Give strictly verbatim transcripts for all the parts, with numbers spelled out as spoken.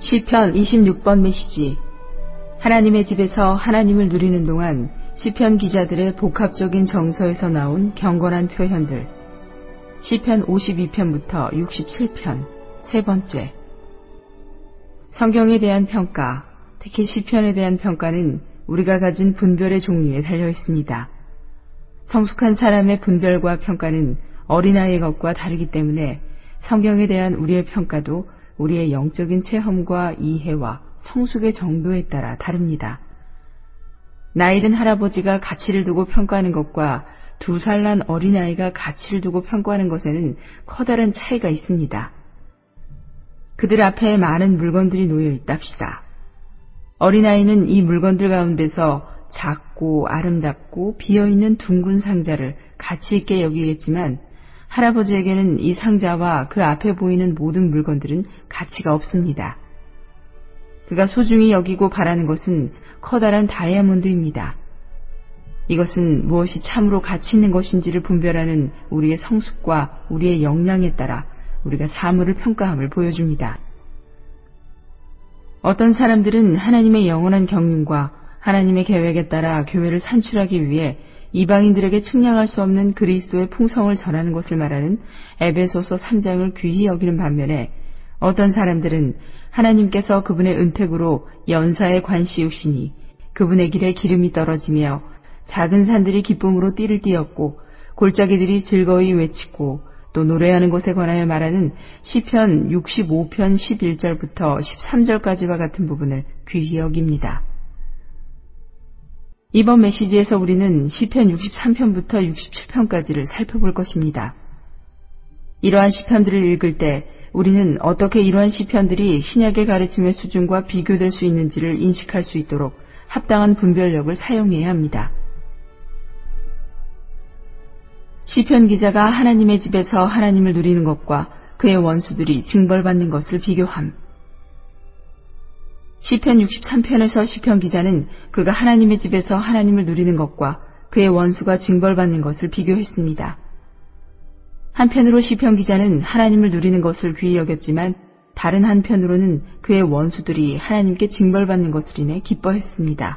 시편 이십육 번 메시지. 하나님의 집에서 하나님을 누리는 동안 시편 기자들의 복합적인 정서에서 나온 경건한 표현들. 시편 오십이 편부터 육십칠 편. 세 번째. 성경에 대한 평가, 특히 시편에 대한 평가는 우리가 가진 분별의 종류에 달려 있습니다. 성숙한 사람의 분별과 평가는 어린아이의 것과 다르기 때문에 성경에 대한 우리의 평가도 우리의 영적인 체험과 이해와 성숙의 정도에 따라 다릅니다. 나이든 할아버지가 가치를 두고 평가하는 것과 두 살 난 어린아이가 가치를 두고 평가하는 것에는 커다란 차이가 있습니다. 그들 앞에 많은 물건들이 놓여 있답시다. 어린아이는 이 물건들 가운데서 작고 아름답고 비어있는 둥근 상자를 가치 있게 여기겠지만 할아버지에게는 이 상자와 그 앞에 보이는 모든 물건들은 가치가 없습니다. 그가 소중히 여기고 바라는 것은 커다란 다이아몬드입니다. 이것은 무엇이 참으로 가치 있는 것인지를 분별하는 우리의 성숙과 우리의 역량에 따라 우리가 사물을 평가함을 보여줍니다. 어떤 사람들은 하나님의 영원한 경륜과 하나님의 계획에 따라 교회를 산출하기 위해 이방인들에게 측량할 수 없는 그리스도의 풍성을 전하는 것을 말하는 에베소서 삼 장을 귀히 여기는 반면에 어떤 사람들은 하나님께서 그분의 은택으로 연사에 관씌우시니 그분의 길에 기름이 떨어지며 작은 산들이 기쁨으로 띠를 띠었고 골짜기들이 즐거이 외치고 또 노래하는 것에 관하여 말하는 시편 육십오 편 십일 절부터 십삼 절까지와 같은 부분을 귀히 여깁니다. 이번 메시지에서 우리는 시편 육십삼 편부터 육십칠 편까지를 살펴볼 것입니다. 이러한 시편들을 읽을 때 우리는 어떻게 이러한 시편들이 신약의 가르침의 수준과 비교될 수 있는지를 인식할 수 있도록 합당한 분별력을 사용해야 합니다. 시편 기자가 하나님의 집에서 하나님을 누리는 것과 그의 원수들이 징벌받는 것을 비교함. 시편 육십삼 편에서 시편 기자는 그가 하나님의 집에서 하나님을 누리는 것과 그의 원수가 징벌받는 것을 비교했습니다. 한편으로 시편 기자는 하나님을 누리는 것을 귀히 여겼지만 다른 한편으로는 그의 원수들이 하나님께 징벌받는 것을 인해 기뻐했습니다.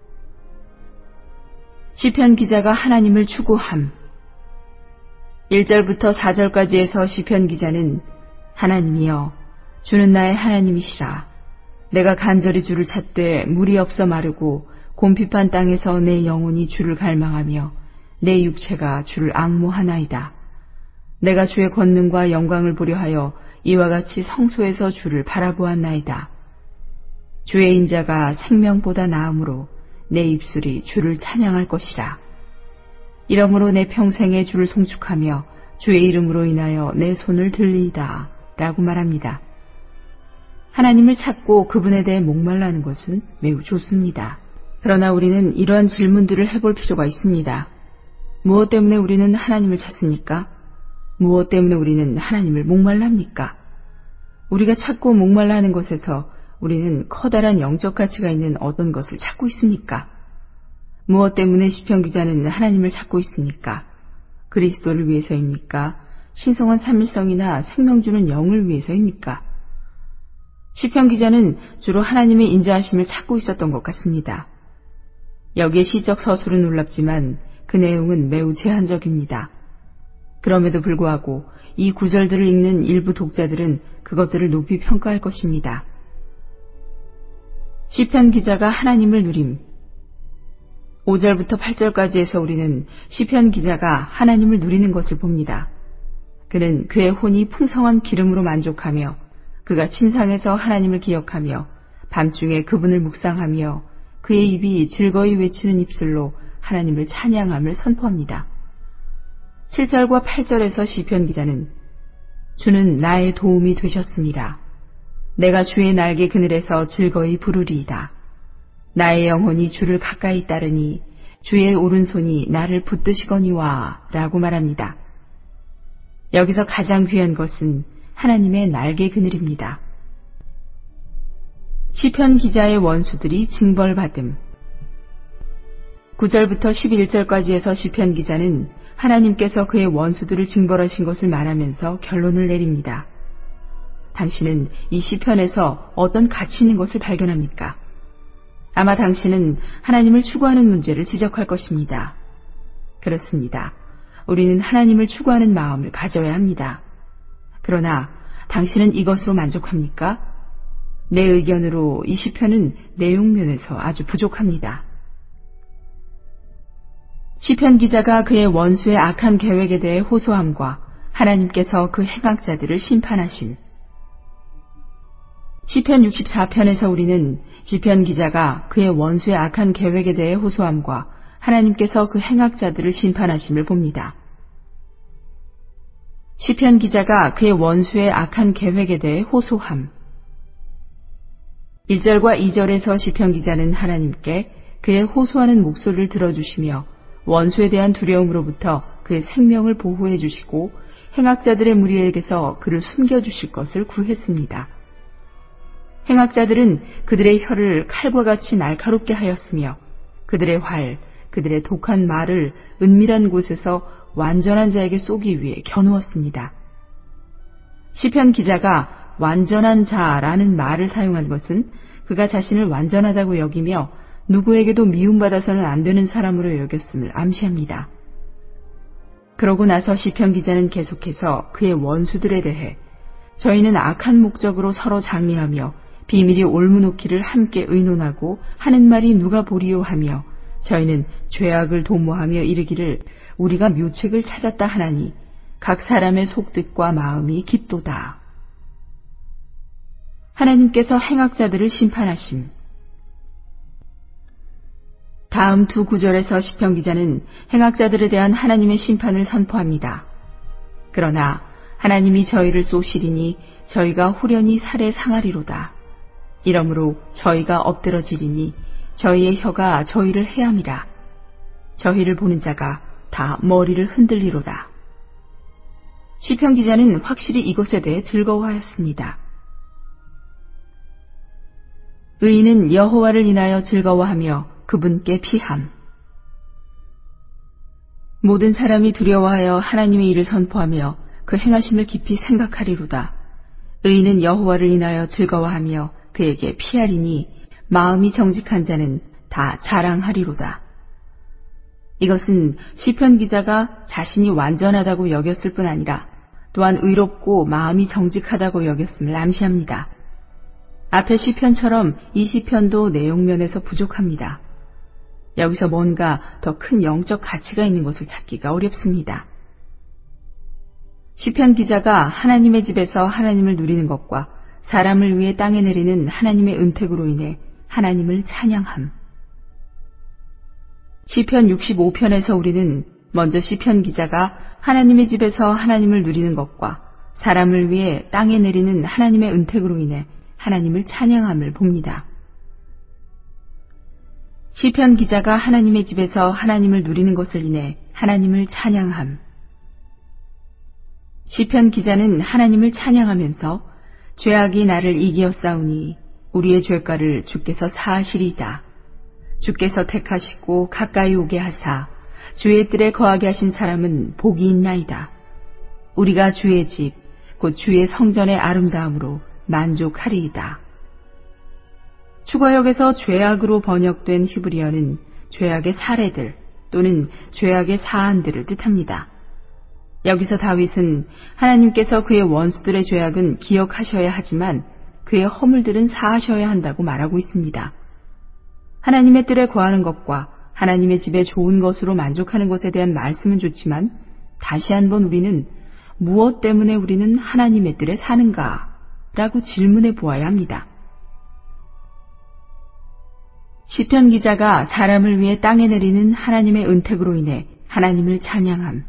시편 기자가 하나님을 추구함. 일 절부터 사 절까지에서 시편 기자는 하나님이여 주는 나의 하나님이시라. 내가 간절히 주를 찾되 물이 없어 마르고 곰핍한 땅에서 내 영혼이 주를 갈망하며 내 육체가 주를 앙모하나이다. 내가 주의 권능과 영광을 보려 하여 이와 같이 성소에서 주를 바라보았나이다. 주의 인자가 생명보다 나음으로 내 입술이 주를 찬양할 것이라. 이러므로 내 평생에 주를 송축하며 주의 이름으로 인하여 내 손을 들리이다 라고 말합니다. 하나님을 찾고 그분에 대해 목말라는 것은 매우 좋습니다. 그러나 우리는 이러한 질문들을 해볼 필요가 있습니다. 무엇 때문에 우리는 하나님을 찾습니까? 무엇 때문에 우리는 하나님을 목말랍니까? 우리가 찾고 목말라 하는 것에서 우리는 커다란 영적 가치가 있는 어떤 것을 찾고 있습니까? 무엇 때문에 시편 기자는 하나님을 찾고 있습니까? 그리스도를 위해서입니까? 신성한 삼일성이나 생명 주는 영을 위해서입니까? 시편 기자는 주로 하나님의 인자하심을 찾고 있었던 것 같습니다. 여기에 시적 서술은 놀랍지만 그 내용은 매우 제한적입니다. 그럼에도 불구하고 이 구절들을 읽는 일부 독자들은 그것들을 높이 평가할 것입니다. 시편 기자가 하나님을 누림. 오 절부터 팔 절까지에서 우리는 시편 기자가 하나님을 누리는 것을 봅니다. 그는 그의 혼이 풍성한 기름으로 만족하며 그가 침상에서 하나님을 기억하며 밤중에 그분을 묵상하며 그의 입이 즐거이 외치는 입술로 하나님을 찬양함을 선포합니다. 칠 절과 팔 절에서 시편 기자는 주는 나의 도움이 되셨습니다. 내가 주의 날개 그늘에서 즐거이 부르리이다. 나의 영혼이 주를 가까이 따르니 주의 오른손이 나를 붙드시거니와 라고 말합니다. 여기서 가장 귀한 것은 하나님의 날개 그늘입니다. 시편 기자의 원수들이 징벌받음. 구 절부터 십일 절까지에서 시편 기자는 하나님께서 그의 원수들을 징벌하신 것을 말하면서 결론을 내립니다. 당신은 이 시편에서 어떤 가치 있는 것을 발견합니까? 아마 당신은 하나님을 추구하는 문제를 지적할 것입니다. 그렇습니다. 우리는 하나님을 추구하는 마음을 가져야 합니다. 그러나 당신은 이것으로 만족합니까? 내 의견으로 이 시편은 내용면에서 아주 부족합니다. 시편 기자가 그의 원수의 악한 계획에 대해 호소함과 하나님께서 그 행악자들을 심판하심. 시편 육십사 편에서 우리는 시편 기자가 그의 원수의 악한 계획에 대해 호소함과 하나님께서 그 행악자들을 심판하심을 봅니다. 시편 기자가 그의 원수의 악한 계획에 대해 호소함. 일 절과 이 절에서 시편 기자는 하나님께 그의 호소하는 목소리를 들어주시며 원수에 대한 두려움으로부터 그의 생명을 보호해 주시고 행악자들의 무리에게서 그를 숨겨주실 것을 구했습니다. 행악자들은 그들의 혀를 칼과 같이 날카롭게 하였으며 그들의 활, 그들의 독한 말을 은밀한 곳에서 완전한 자에게 쏘기 위해 겨누었습니다. 시편 기자가 완전한 자라는 말을 사용한 것은 그가 자신을 완전하다고 여기며 누구에게도 미움받아서는 안 되는 사람으로 여겼음을 암시합니다. 그러고 나서 시편 기자는 계속해서 그의 원수들에 대해 저희는 악한 목적으로 서로 장례하며 비밀이 올무놓기를 함께 의논하고 하는 말이 누가 보리요 하며 저희는 죄악을 도모하며 이르기를 우리가 묘책을 찾았다 하나니 각 사람의 속뜻과 마음이 깊도다. 하나님께서 행악자들을 심판하심. 다음 두 구절에서 시편 기자는 행악자들에 대한 하나님의 심판을 선포합니다. 그러나 하나님이 저희를 쏘시리니 저희가 후련히 살에 상하리로다. 이러므로 저희가 엎드러지리니 저희의 혀가 저희를 해함이라. 저희를 보는 자가 다 머리를 흔들리로다. 시편 기자는 확실히 이것에 대해 즐거워하였습니다. 의인은 여호와를 인하여 즐거워하며 그분께 피함. 모든 사람이 두려워하여 하나님의 일을 선포하며 그 행하심을 깊이 생각하리로다. 의인은 여호와를 인하여 즐거워하며 그에게 피하리니 마음이 정직한 자는 다 자랑하리로다. 이것은 시편 기자가 자신이 완전하다고 여겼을 뿐 아니라 또한 의롭고 마음이 정직하다고 여겼음을 암시합니다. 앞의 시편처럼 이 시편도 내용면에서 부족합니다. 여기서 뭔가 더 큰 영적 가치가 있는 것을 찾기가 어렵습니다. 시편 기자가 하나님의 집에서 하나님을 누리는 것과 사람을 위해 땅에 내리는 하나님의 은택으로 인해 하나님을 찬양함. 시편 육십오 편에서 우리는 먼저 시편 기자가 하나님의 집에서 하나님을 누리는 것과 사람을 위해 땅에 내리는 하나님의 은택으로 인해 하나님을 찬양함을 봅니다. 시편 기자가 하나님의 집에서 하나님을 누리는 것을 인해 하나님을 찬양함. 시편 기자는 하나님을 찬양하면서 죄악이 나를 이기었사오니 우리의 죄가를 주께서 사하시리이다. 주께서 택하시고 가까이 오게 하사 주의 뜰에 거하게 하신 사람은 복이 있나이다. 우리가 주의 집, 곧 주의 성전의 아름다움으로 만족하리이다. 추가역에서 죄악으로 번역된 히브리어는 죄악의 사례들 또는 죄악의 사안들을 뜻합니다. 여기서 다윗은 하나님께서 그의 원수들의 죄악은 기억하셔야 하지만 그의 허물들은 사하셔야 한다고 말하고 있습니다. 하나님의 뜰에 거하는 것과 하나님의 집에 좋은 것으로 만족하는 것에 대한 말씀은 좋지만 다시 한번 우리는 무엇 때문에 우리는 하나님의 뜰에 사는가? 라고 질문해 보아야 합니다. 시편 기자가 사람을 위해 땅에 내리는 하나님의 은택으로 인해 하나님을 찬양함.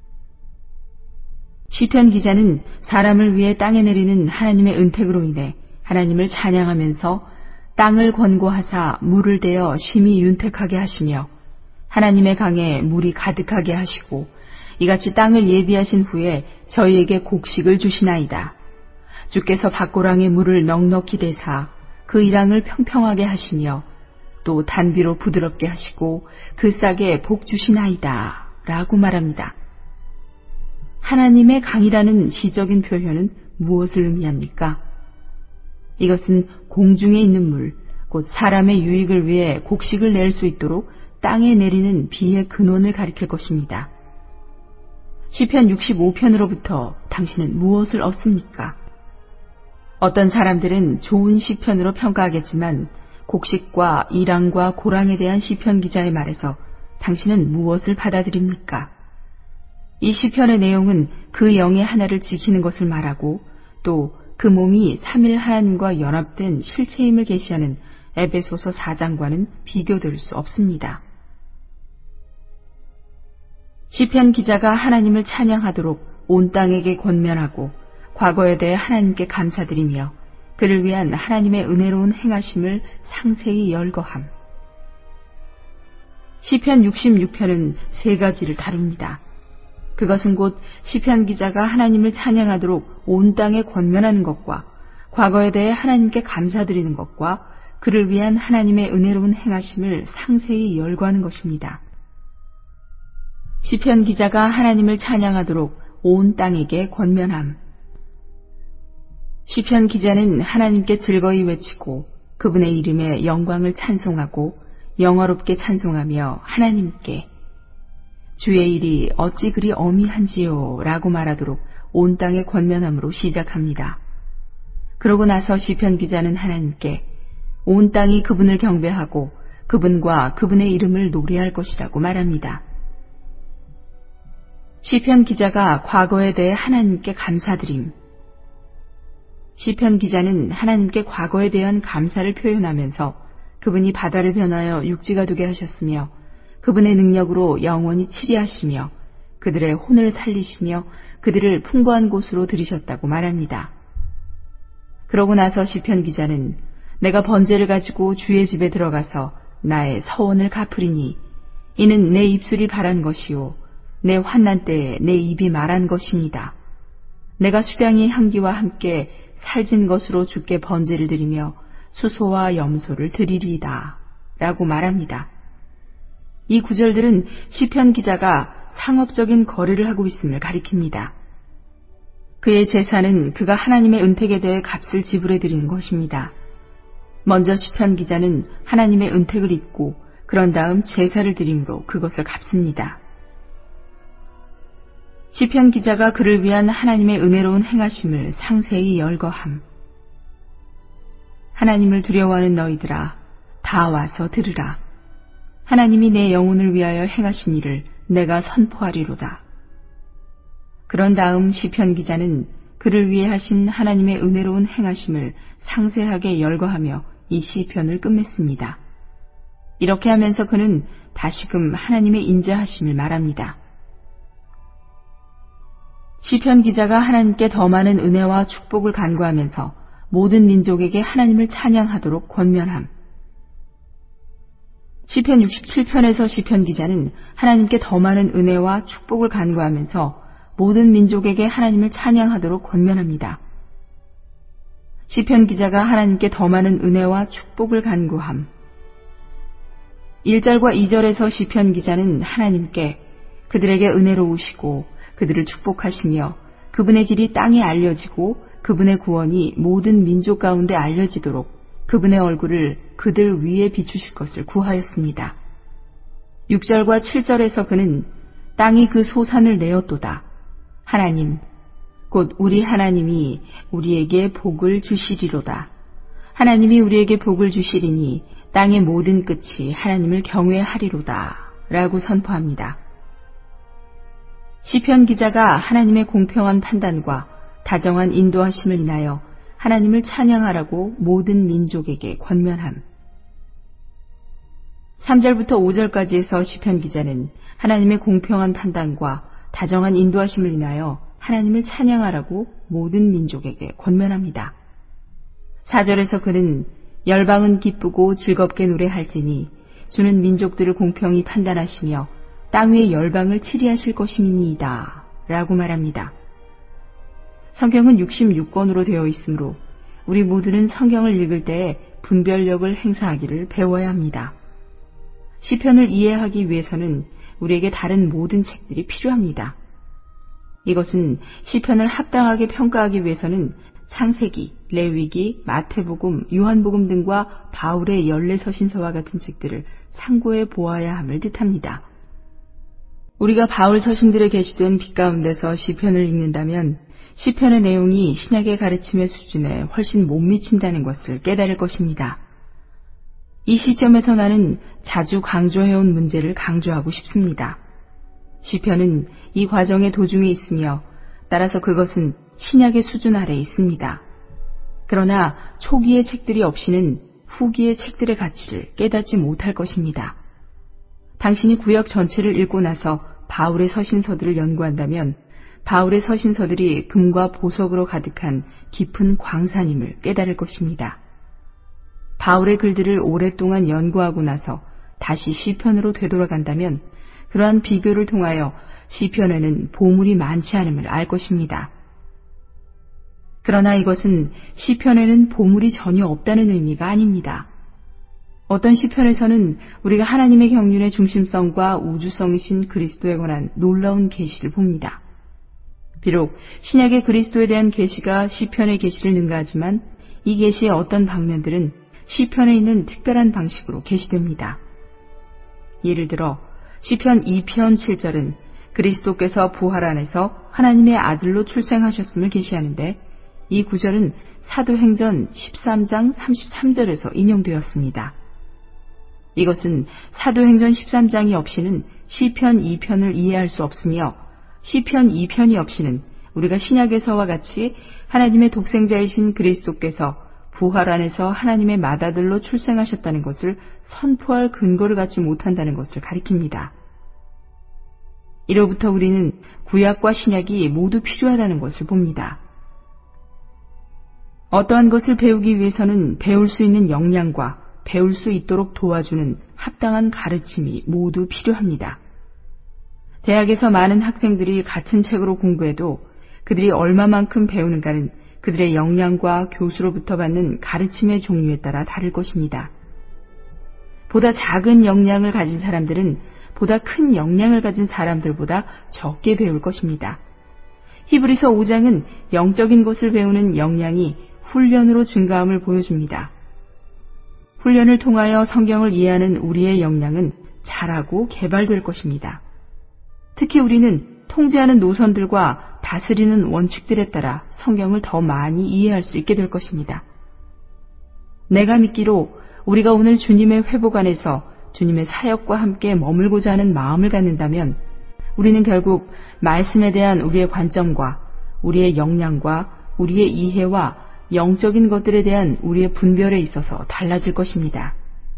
시편 기자는 사람을 위해 땅에 내리는 하나님의 은택으로 인해 하나님을 찬양하면서 땅을 권고하사 물을 대어 심히 윤택하게 하시며 하나님의 강에 물이 가득하게 하시고 이같이 땅을 예비하신 후에 저희에게 곡식을 주시나이다. 주께서 밭고랑에 물을 넉넉히 대사 그 이랑을 평평하게 하시며 또 단비로 부드럽게 하시고 그 싹에 복 주시나이다 라고 말합니다. 하나님의 강이라는 시적인 표현은 무엇을 의미합니까? 이것은 공중에 있는 물, 곧 사람의 유익을 위해 곡식을 낼 수 있도록 땅에 내리는 비의 근원을 가리킬 것입니다. 시편 육십오 편으로부터 당신은 무엇을 얻습니까? 어떤 사람들은 좋은 시편으로 평가하겠지만 곡식과 이랑과 고랑에 대한 시편 기자의 말에서 당신은 무엇을 받아들입니까? 이 시편의 내용은 그 영의 하나를 지키는 것을 말하고 또 그 몸이 삼일 하나님과 연합된 실체임을 계시하는 에베소서 사 장과는 비교될 수 없습니다. 시편 기자가 하나님을 찬양하도록 온 땅에게 권면하고 과거에 대해 하나님께 감사드리며 그를 위한 하나님의 은혜로운 행하심을 상세히 열거함. 시편 육십육 편은 세 가지를 다룹니다. 그것은 곧 시편 기자가 하나님을 찬양하도록 온 땅에 권면하는 것과 과거에 대해 하나님께 감사드리는 것과 그를 위한 하나님의 은혜로운 행하심을 상세히 열거하는 것입니다. 시편 기자가 하나님을 찬양하도록 온 땅에게 권면함. 시편 기자는 하나님께 즐거이 외치고 그분의 이름에 영광을 찬송하고 영어롭게 찬송하며 하나님께 주의 일이 어찌 그리 어미한지요 라고 말하도록 온 땅에 권면함으로 시작합니다. 그러고 나서 시편 기자는 하나님께 온 땅이 그분을 경배하고 그분과 그분의 이름을 노래할 것이라고 말합니다. 시편 기자가 과거에 대해 하나님께 감사드림. 시편 기자는 하나님께 과거에 대한 감사를 표현하면서 그분이 바다를 변하여 육지가 되게 하셨으며 그분의 능력으로 영원히 치리하시며 그들의 혼을 살리시며 그들을 풍부한 곳으로 들이셨다고 말합니다. 그러고 나서 시편 기자는 내가 번제를 가지고 주의 집에 들어가서 나의 서원을 갚으리니 이는 내 입술이 바란 것이요 내 환난 때에 내 입이 말한 것이니다. 내가 수량의 향기와 함께 살진 것으로 주께 번제를 드리며 수소와 염소를 드리리이다 라고 말합니다. 이 구절들은 시편 기자가 상업적인 거래를 하고 있음을 가리킵니다. 그의 제사는 그가 하나님의 은택에 대해 값을 지불해 드리는 것입니다. 먼저 시편 기자는 하나님의 은택을 입고 그런 다음 제사를 드림으로 그것을 갚습니다. 시편 기자가 그를 위한 하나님의 은혜로운 행하심을 상세히 열거함. 하나님을 두려워하는 너희들아 다 와서 들으라. 하나님이 내 영혼을 위하여 행하신 일을 내가 선포하리로다. 그런 다음 시편 기자는 그를 위해 하신 하나님의 은혜로운 행하심을 상세하게 열거하며 이 시편을 끝맺습니다. 이렇게 하면서 그는 다시금 하나님의 인자하심을 말합니다. 시편 기자가 하나님께 더 많은 은혜와 축복을 간구하면서 모든 민족에게 하나님을 찬양하도록 권면함. 시편 육십칠 편에서 시편 기자는 하나님께 더 많은 은혜와 축복을 간구하면서 모든 민족에게 하나님을 찬양하도록 권면합니다. 시편 기자가 하나님께 더 많은 은혜와 축복을 간구함. 일 절과 이 절에서 시편 기자는 하나님께 그들에게 은혜로우시고 그들을 축복하시며 그분의 길이 땅에 알려지고 그분의 구원이 모든 민족 가운데 알려지도록 그분의 얼굴을 그들 위에 비추실 것을 구하였습니다. 육 절과 칠 절에서 그는 땅이 그 소산을 내었도다. 하나님, 곧 우리 하나님이 우리에게 복을 주시리로다. 하나님이 우리에게 복을 주시리니 땅의 모든 끝이 하나님을 경외하리로다. 라고 선포합니다. 시편 기자가 하나님의 공평한 판단과 다정한 인도하심을 인하여 하나님을 찬양하라고 모든 민족에게 권면함. 삼 절부터 오 절까지에서 시편 기자는 하나님의 공평한 판단과 다정한 인도하심을 인하여 하나님을 찬양하라고 모든 민족에게 권면합니다. 사 절에서 그는 열방은 기쁘고 즐겁게 노래할지니 주는 민족들을 공평히 판단하시며 땅 위의 열방을 치리하실 것임이니이다 라고 말합니다. 성경은 육십육 권으로 되어 있으므로 우리 모두는 성경을 읽을 때에 분별력을 행사하기를 배워야 합니다. 시편을 이해하기 위해서는 우리에게 다른 모든 책들이 필요합니다. 이것은 시편을 합당하게 평가하기 위해서는 창세기, 레위기, 마태복음, 요한복음 등과 바울의 열례서신서와 같은 책들을 상고해 보아야 함을 뜻합니다. 우리가 바울 서신들에 게시된 빛 가운데서 시편을 읽는다면 시편의 내용이 신약의 가르침의 수준에 훨씬 못 미친다는 것을 깨달을 것입니다. 이 시점에서 나는 자주 강조해온 문제를 강조하고 싶습니다. 시편은 이 과정의 도중에 있으며 따라서 그것은 신약의 수준 아래에 있습니다. 그러나 초기의 책들이 없이는 후기의 책들의 가치를 깨닫지 못할 것입니다. 당신이 구약 전체를 읽고 나서 바울의 서신서들을 연구한다면 바울의 서신서들이 금과 보석으로 가득한 깊은 광산임을 깨달을 것입니다. 바울의 글들을 오랫동안 연구하고 나서 다시 시편으로 되돌아간다면 그러한 비교를 통하여 시편에는 보물이 많지 않음을 알 것입니다. 그러나 이것은 시편에는 보물이 전혀 없다는 의미가 아닙니다. 어떤 시편에서는 우리가 하나님의 경륜의 중심성과 우주성이신 그리스도에 관한 놀라운 계시를 봅니다. 비록 신약의 그리스도에 대한 계시가 시편의 계시를 능가하지만 이 계시의 어떤 방면들은 시편에 있는 특별한 방식으로 계시됩니다. 예를 들어 시편 이 편 칠 절은 그리스도께서 부활 안에서 하나님의 아들로 출생하셨음을 계시하는데 이 구절은 사도행전 십삼 장 삼십삼 절에서 인용되었습니다. 이것은 사도행전 십삼 장이 없이는 시편 이 편을 이해할 수 없으며 시편 이 편이 없이는 우리가 신약에서와 같이 하나님의 독생자이신 그리스도께서 부활 안에서 하나님의 맏아들로 출생하셨다는 것을 선포할 근거를 갖지 못한다는 것을 가리킵니다. 이로부터 우리는 구약과 신약이 모두 필요하다는 것을 봅니다. 어떠한 것을 배우기 위해서는 배울 수 있는 역량과 배울 수 있도록 도와주는 합당한 가르침이 모두 필요합니다. 대학에서 많은 학생들이 같은 책으로 공부해도 그들이 얼마만큼 배우는가는 그들의 역량과 교수로부터 받는 가르침의 종류에 따라 다를 것입니다. 보다 작은 역량을 가진 사람들은 보다 큰 역량을 가진 사람들보다 적게 배울 것입니다. 히브리서 오 장은 영적인 것을 배우는 역량이 훈련으로 증가함을 보여줍니다. 훈련을 통하여 성경을 이해하는 우리의 역량은 자라고 개발될 것입니다. 특히 우리는 통제하는 노선들과 다스리는 원칙들에 따라 성경을 더 많이 이해할 수 있게 될 것입니다. 내가 믿기로 우리가 오늘 주님의 회복 안에서 주님의 사역과 함께 머물고자 하는 마음을 갖는다면 우리는 결국 말씀에 대한 우리의 관점과 우리의 역량과 우리의 이해와 영적인 것들에 대한 우리의 분별에 있어서 달라질 것입니다.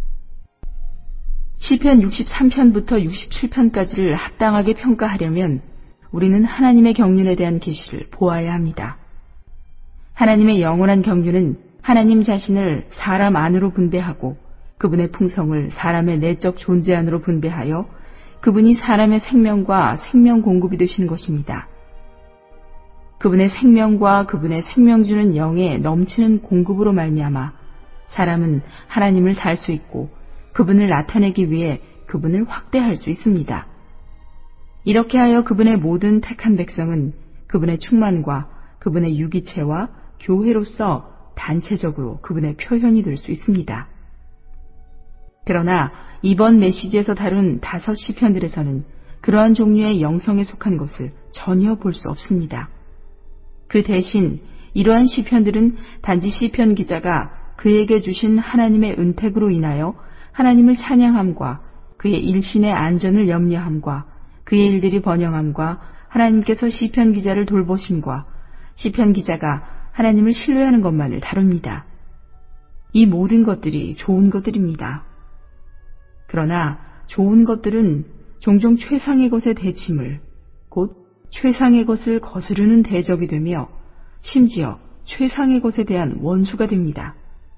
시편 육십삼 편부터 육십칠 편까지를 합당하게 평가하려면 우리는 하나님의 경륜에 대한 계시를 보아야 합니다. 하나님의 영원한 경륜은 하나님 자신을 사람 안으로 분배하고 그분의 풍성을 사람의 내적 존재 안으로 분배하여 그분이 사람의 생명과 생명 공급이 되시는 것입니다. 그분의 생명과 그분의 생명 주는 영의 넘치는 공급으로 말미암아 사람은 하나님을 살 수 있고 그분을 나타내기 위해 그분을 확대할 수 있습니다. 이렇게 하여 그분의 모든 택한 백성은 그분의 충만과 그분의 유기체와 교회로서 단체적으로 그분의 표현이 될 수 있습니다. 그러나 이번 메시지에서 다룬 다섯 시편들에서는 그러한 종류의 영성에 속한 것을 전혀 볼 수 없습니다. 그 대신 이러한 시편들은 단지 시편 기자가 그에게 주신 하나님의 은택으로 인하여 하나님을 찬양함과 그의 일신의 안전을 염려함과 그의 일들이 번영함과 하나님께서 시편 기자를 돌보심과 시편 기자가 하나님을 신뢰하는 것만을 다룹니다. 이 모든 것들이 좋은 것들입니다. 그러나 좋은 것들은 종종 최상의 것의 대침을 곧 최상의 것을 거스르는 대적이 되며 심지어 최상의 것에 대한 원수가 됩니다.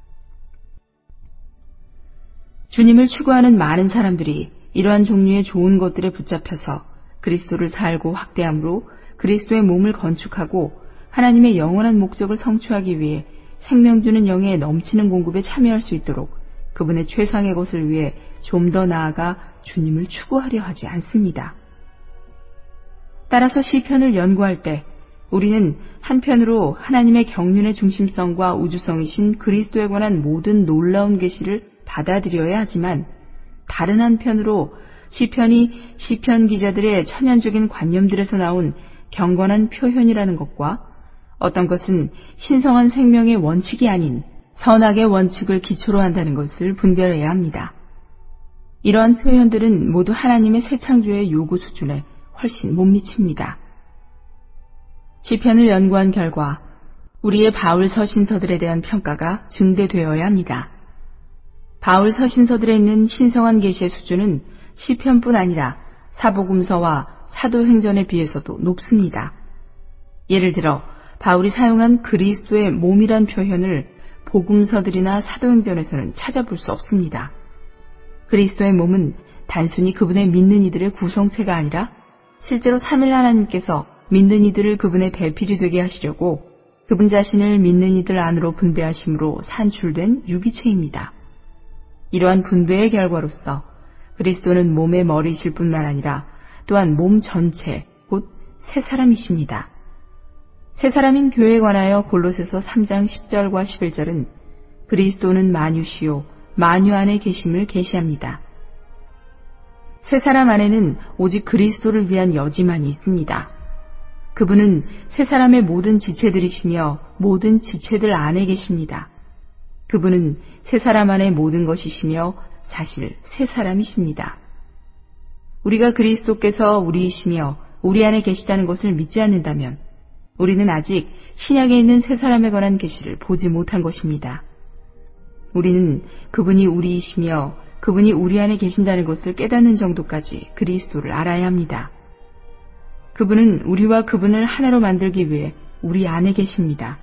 주님을 추구하는 많은 사람들이 이러한 종류의 좋은 것들에 붙잡혀서 그리스도를 살고 확대함으로 그리스도의 몸을 건축하고 하나님의 영원한 목적을 성취하기 위해 생명 주는 영의 넘치는 공급에 참여할 수 있도록 그분의 최상의 것을 위해 좀 더 나아가 주님을 추구하려 하지 않습니다. 따라서 시편을 연구할 때 우리는 한편으로 하나님의 경륜의 중심성과 우주성이신 그리스도에 관한 모든 놀라운 계시를 받아들여야 하지만, 다른 한편으로 시편이 시편 기자들의 천연적인 관념들에서 나온 경건한 표현이라는 것과 어떤 것은 신성한 생명의 원칙이 아닌 선악의 원칙을 기초로 한다는 것을 분별해야 합니다. 이러한 표현들은 모두 하나님의 새 창조의 요구 수준에 훨씬 못 미칩니다. 시편을 연구한 결과 우리의 바울 서신서들에 대한 평가가 증대되어야 합니다. 바울 서신서들에 있는 신성한 계시의 수준은 시편뿐 아니라 사복음서와 사도행전에 비해서도 높습니다. 예를 들어 바울이 사용한 그리스도의 몸이란 표현을 복음서들이나 사도행전에서는 찾아볼 수 없습니다. 그리스도의 몸은 단순히 그분의 믿는 이들의 구성체가 아니라 실제로 삼일 하나님께서 믿는 이들을 그분의 배필이 되게 하시려고 그분 자신을 믿는 이들 안으로 분배하심으로 산출된 유기체입니다. 이러한 분배의 결과로서 그리스도는 몸의 머리이실 뿐만 아니라 또한 몸 전체, 곧 새 사람이십니다. 새 사람인 교회에 관하여 골로새서 삼 장 십 절과 십일 절은 그리스도는 만유시요 만유 안에 계심을 계시합니다. 새 사람 안에는 오직 그리스도를 위한 여지만이 있습니다. 그분은 새 사람의 모든 지체들이시며 모든 지체들 안에 계십니다. 그분은 새 사람 안의 모든 것이시며 사실 새 사람이십니다. 우리가 그리스도께서 우리이시며 우리 안에 계시다는 것을 믿지 않는다면 우리는 아직 신약에 있는 새 사람에 관한 계시를 보지 못한 것입니다. 우리는 그분이 우리이시며 그분이 우리 안에 계신다는 것을 깨닫는 정도까지 그리스도를 알아야 합니다. 그분은 우리와 그분을 하나로 만들기 위해 우리 안에 계십니다.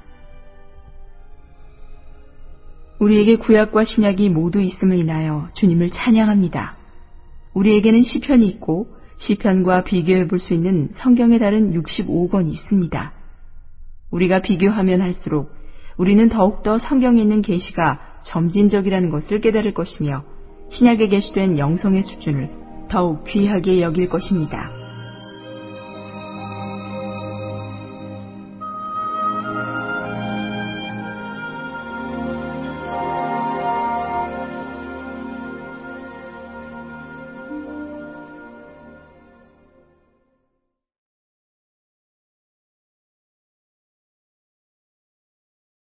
우리에게 구약과 신약이 모두 있음을 인하여 주님을 찬양합니다. 우리에게는 시편이 있고 시편과 비교해 볼 수 있는 성경에 다른 육십오 권이 있습니다. 우리가 비교하면 할수록 우리는 더욱더 성경에 있는 계시가 점진적이라는 것을 깨달을 것이며 신약에 계시된 영성의 수준을 더욱 귀하게 여길 것입니다.